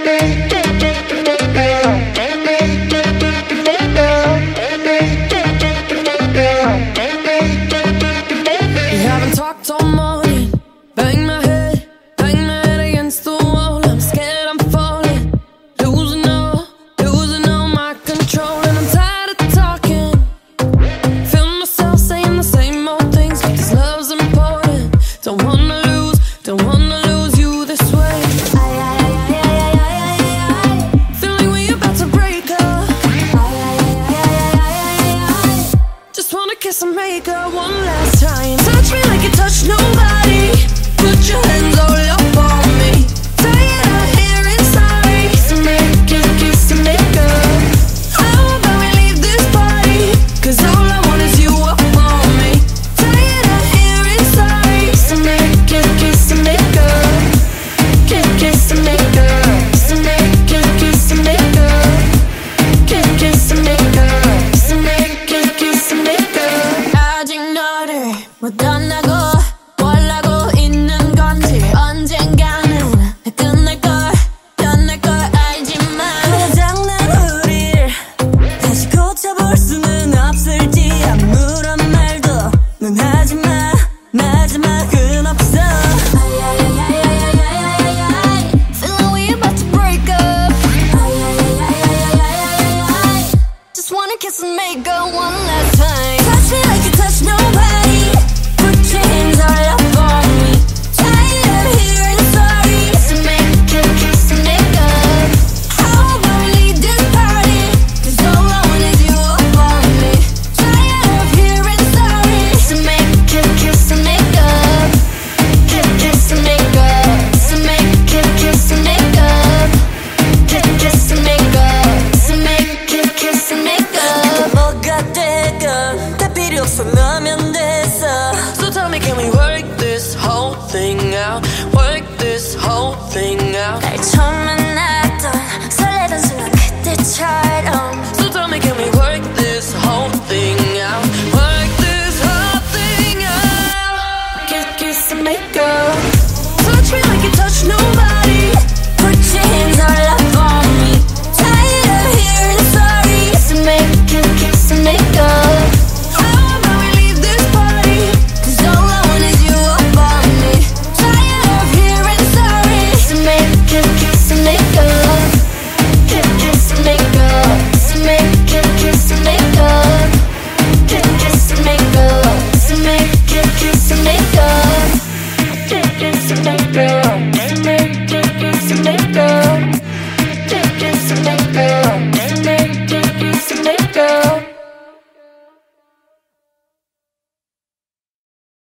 haven't talked all morning. Bang my head against the wall. I'm scared I'm falling, losing all my control. And I'm tired of talking, feel myself saying the same old things, but this love's important. Don't wanna lose you this way. Feeling we about to break up. Just wanna kiss and make up one last time. Touch me like you touch nobody. Put your hands all up on me. Tired of hearing sorry. So make it kiss and make up. How about we leave this party? 'Cause all I want is you up on me. Tired of hearing sorry. So make it kiss and make up. Kiss and make up. So make it kiss and make up. Kiss and make up. So make it kiss and make up. 아직 너를 못 떠나고 뭘 하고 있는 건지 언젠가는 끝날 걸 알지만 고장난 우릴 다시 고쳐볼 수는 없을지 아무런 말도 넌 하지마 마지막은 없어. Feeling we about to break up. Just wanna kiss and make up one last time. Touch me like you touch nobody. Put your hands all up on me. Tired of hearing sorry. So make it kiss and make up. How about we leave this party? 'Cause all I want is you up on me. Tired of hearing sorry. So make it kiss and make up. Kiss and make up. So make it kiss and make up. Kiss and make up. So make it kiss and make up. 뭐가 되건 다 필요 없어 너면 됐어. So tell me, can we work this whole thing out? Work this whole thing out. 날 처음 만났던 설레던 순간 그때처럼. So tell me, can we work this whole thing out? Work this whole thing out. Kiss and make up. Touch me like you touch nobody. Put your hands all up on me. Tired of hearing sorry. So make it kiss and make up. How about we leave this party? 'Cause all I want is you up on me. Tired of hearing sorry. So make it kiss and make up. Kiss and make up. So make it kiss and make up. Kiss and make up. So make it kiss and make up. Kiss and make up. So make it kiss and make up. Kiss and make up.